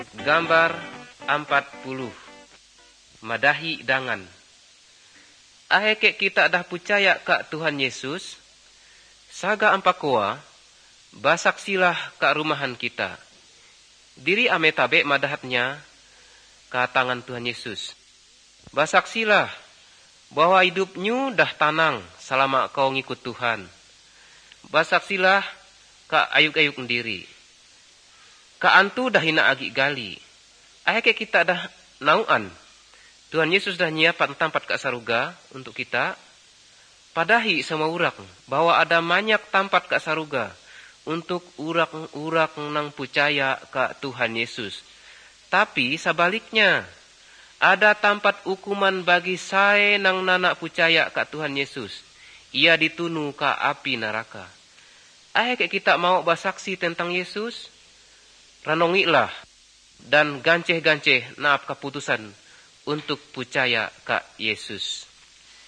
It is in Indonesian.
Gambar 40. Madahi dangan. Aheke kita dah percaya kak Tuhan Yesus, saga ampakoa, basaksilah kak rumahan kita. Diri ame tabe madahatnya ke tangan Tuhan Yesus. Basaksilah bahwa hidupnya dah tenang selama kau ngikut Tuhan. Basaksilah kak ayuk-ayuk sendiri. Kak antu dah hina agi gali. Aheke kita dah nauan. Tuhan Yesus dah nyiapkan tempat ke saruga untuk kita. Padahi semua urak bahwa ada banyak tempat ke saruga untuk urak-urak nang percaya ke Tuhan Yesus. Tapi sebaliknya, ada tempat hukuman bagi saya nang nanak percaya ke Tuhan Yesus. Ia ditunu ke api neraka. Aheke kita mau bersaksi tentang Yesus, renungilah dan ganceh-ganceh naap keputusan untuk percaya ke Yesus.